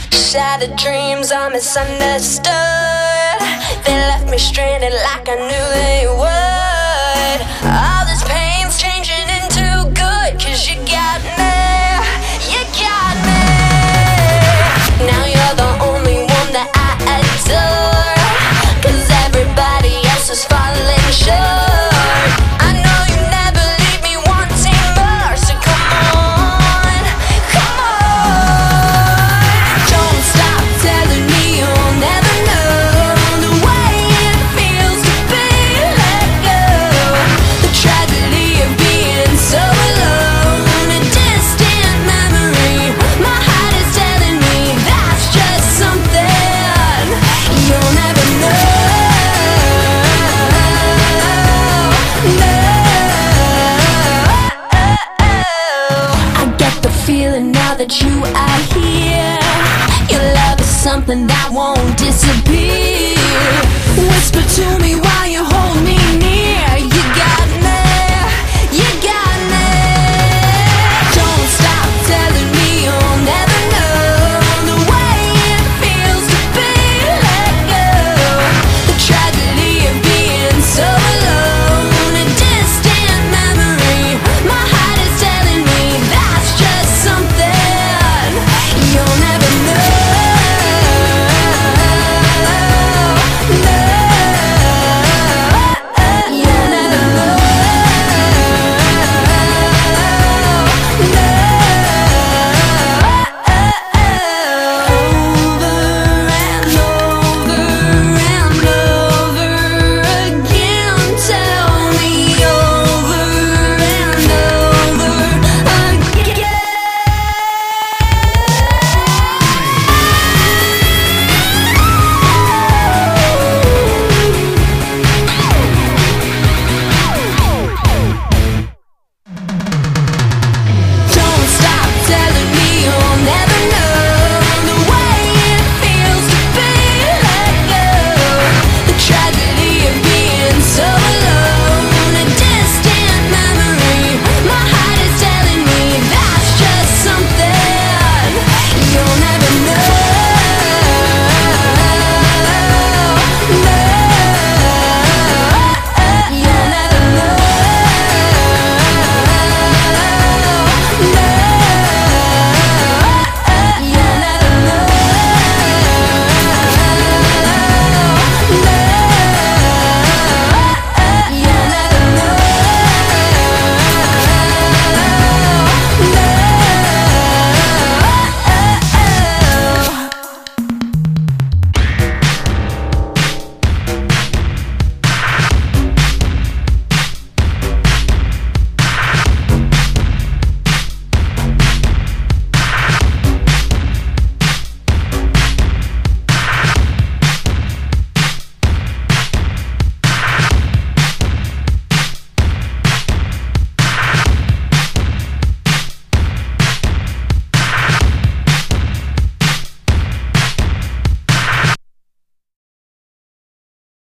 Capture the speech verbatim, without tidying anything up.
Shattered dreams are misunderstood. They left me stranded like I knew they would. All this pain's changing into good, 'cause you got me, you got me. Now you're the only one that I adore, 'cause everybody else is falling short. I know you never leave me wanting more, so come on, come on. Don't stop telling me you'll never know the way it feels to be let go. The tragedy of being so alone, a distant memory. My heart is telling me that's just something you'll never know. No. I get the feeling now that you are here. Your love is something that won't disappear. Whisper to me why